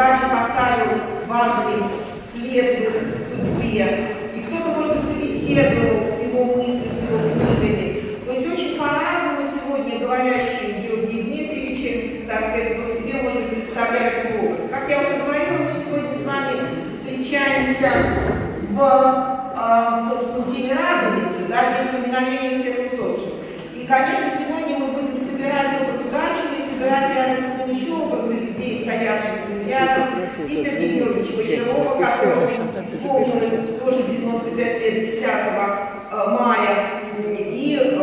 Гачи поставил важный след в их судьбе. И кто-то, может быть, собеседовал с его мыслью, с его книгами. То есть очень по-разному сегодня говорящие Георгий Дмитриевич, так сказать, вот себе, может быть, представляют его образ. Как я уже говорила, мы сегодня с вами встречаемся в, собственно, День Радуницы, да, День поминовения всех усопших. И, конечно, сегодня мы будем собирать образ Гачева и собирать рядом с ним еще образы людей, стоявших с ним рядом, и Сергея Георгиевича Бочарова, которому исполнилось тоже 95 лет 10 мая, и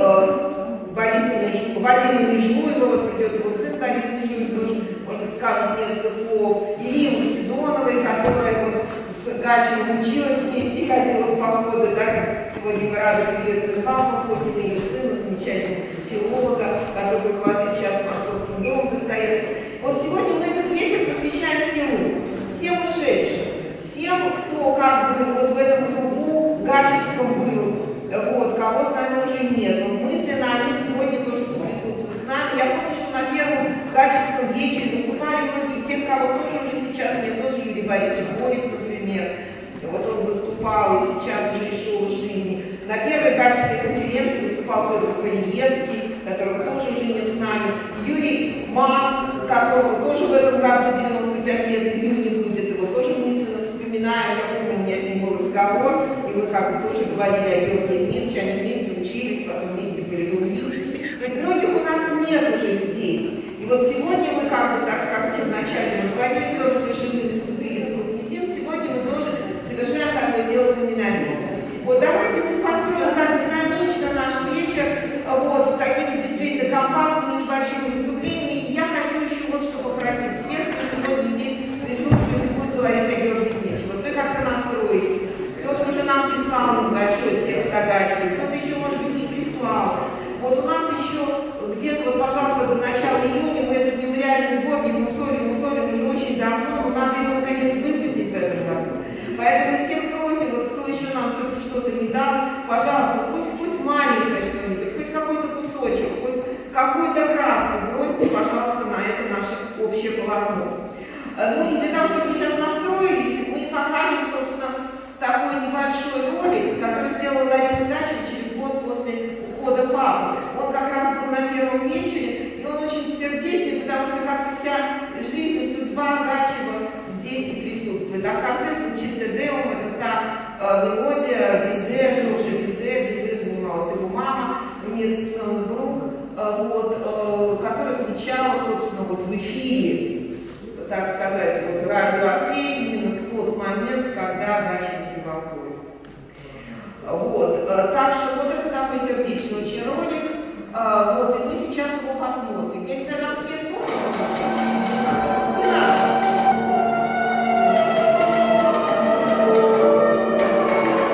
Вадима Межуева, вот придет его сын Борис Межуев, тоже, может быть, скажет несколько слов, и Римы Сидоновой, которая вот с Гачевым училась вместе, ходила в походы, да, как сегодня мы рады приветствовать Павла Фокина, ее сына, замечательного филолога, который руководит сейчас Московским домом Достоевского. Вот сегодня мы этот вечер посвящаем всем ушедшим, всем, кто как бы вот в этом кругу гачевском был, вот, кого с нами уже нет. Вот мысленно они сегодня тоже соприсутствуют с нами. Я помню, что на первом гачевском вечере выступали многие из тех, кого тоже уже сейчас нет, тоже Юрий Борисович Борев, например. Вот он выступал и сейчас уже шел из жизни. На первой гачевской конференции выступал Петр Полиевский, которого тоже уже нет с нами. Юрий Мак, которого тоже в этом году 95 лет, в июне будет, его тоже мысленно вспоминаем. Я помню, у меня с ним был разговор, и мы как бы тоже говорили о Георгии Дмитриевиче, они вместе учились, потом вместе были в УИ. То есть многих у нас нет уже здесь. И вот сегодня мы как бы, так как уже вначале мы говорили, мертвые живые вступили в круг един, сегодня мы тоже совершаем такое дело поминания. Вот давайте мы построим так динамично наш вечер, вот, такими действительно компактными небольшими выступлениями. И я хочу еще вот что попросить всех, кто сегодня здесь присутствует и будет говорить о Георгии Дмитриевиче. Вот вы как-то настроитесь. Кто-то уже нам прислал большой текст о Гачеве, кто-то еще, может быть, не прислал. Вот у нас еще где-то, вот, пожалуйста, до начала июня мы этот мемориальный сборник мусорим уже очень давно, но надо его, наконец, выпустить в этом году. Поэтому мы всех просим, вот кто еще нам все-таки что-то не дал, пожалуйста, пусть хоть маленькое что-нибудь, хоть какой-то кусочек, хоть какую-то краску бросьте, пожалуйста, на это наше общее полотно. Ну и для того, чтобы мы сейчас настроились, мы покажем, собственно, такой небольшой ролик, который сделала Лариса Гачева через год после ухода папы. Он как раз был на первом вечере, и он очень сердечный, потому что как-то вся жизнь и судьба Гачева здесь и присутствует. А в конце звучит Тедеум, это та мелодия Бизе, Жоржа Бизе занималась его мама, Мирс Френбрук, вот, которая звучала, собственно, вот в эфире, так сказать, вот радио Орфей, именно в тот момент, когда Гачев сбивал поезд. Вот, так что вот это такой сердечный очень ролик, вот, и мы сейчас его посмотрим. Я не знаю, нам свет можно включить? Не надо.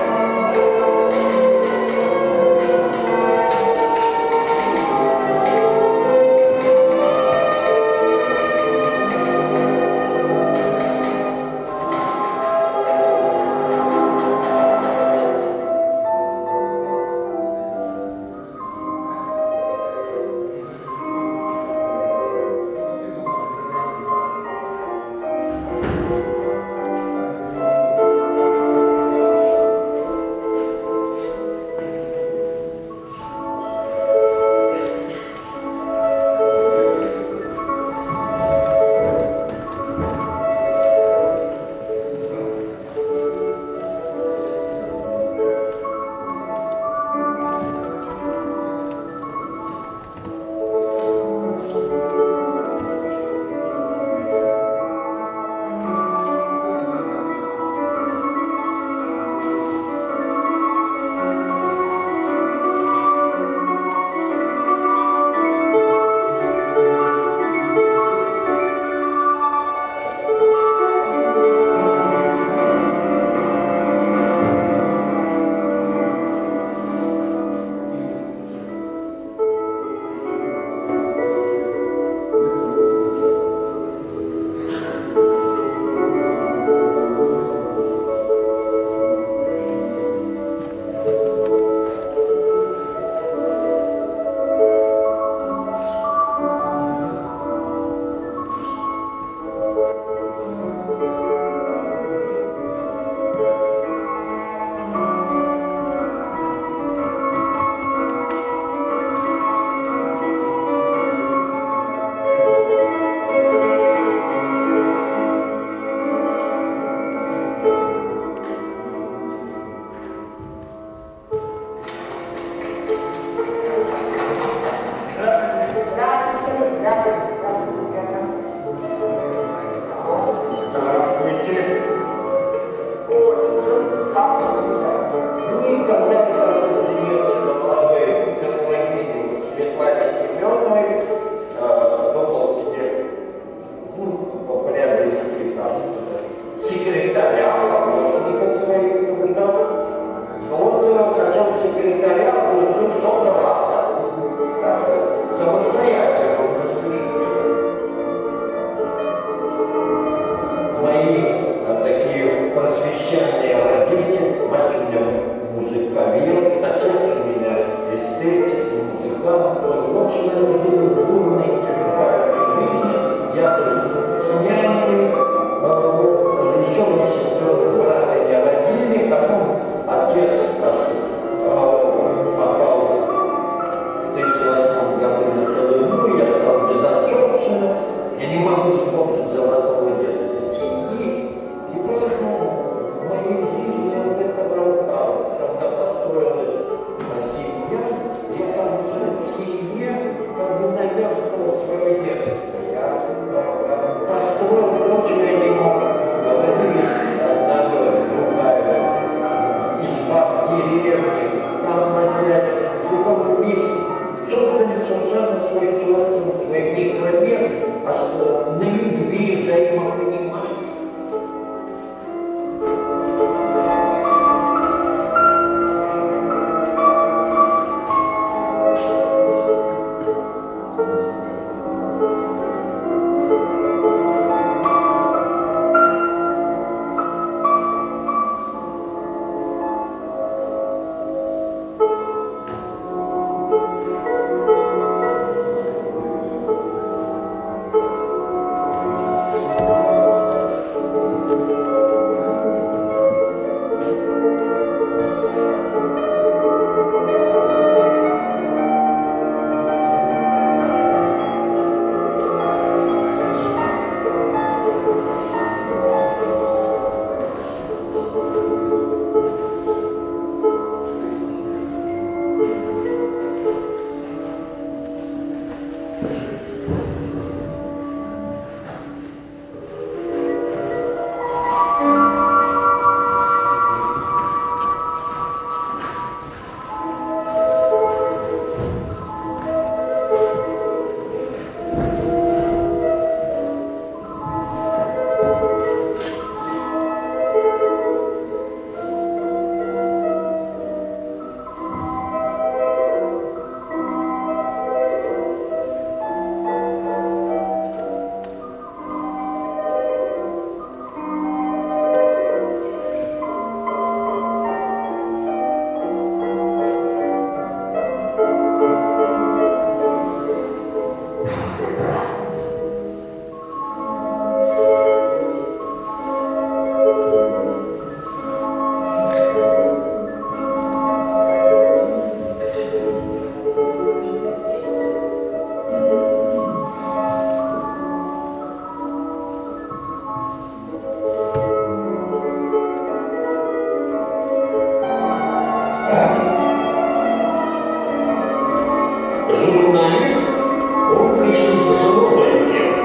журналист, он пришел на самого дня.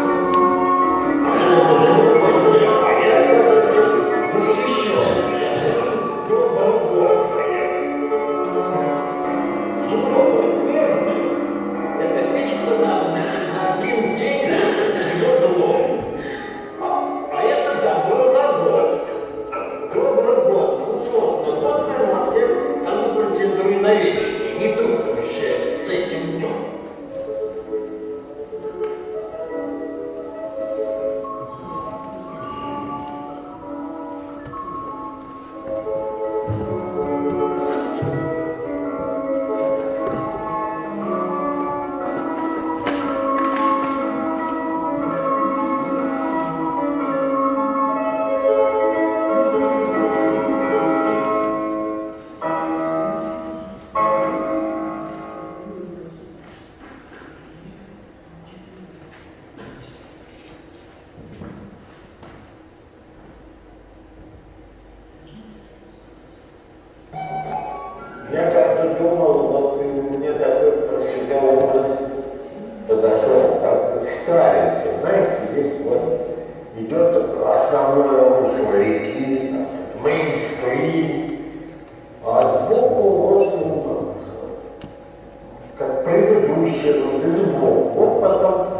А что это живого дня? А я, оказывается, восхищался. Я даже доброгодная. Суровый, нервный. Это пишется на один день, это его зло. А это добро на год. Добрый год, ну условно, год на марте, там процедуры на вечные, не труднущие с этим днем. Я как-то думал, вот мне такой про себя образ подошел, как страница, знаете, есть вот идет основное русло реки, мейнстрим, а сбоку можно, как предыдущее русло, сбоку, вот потом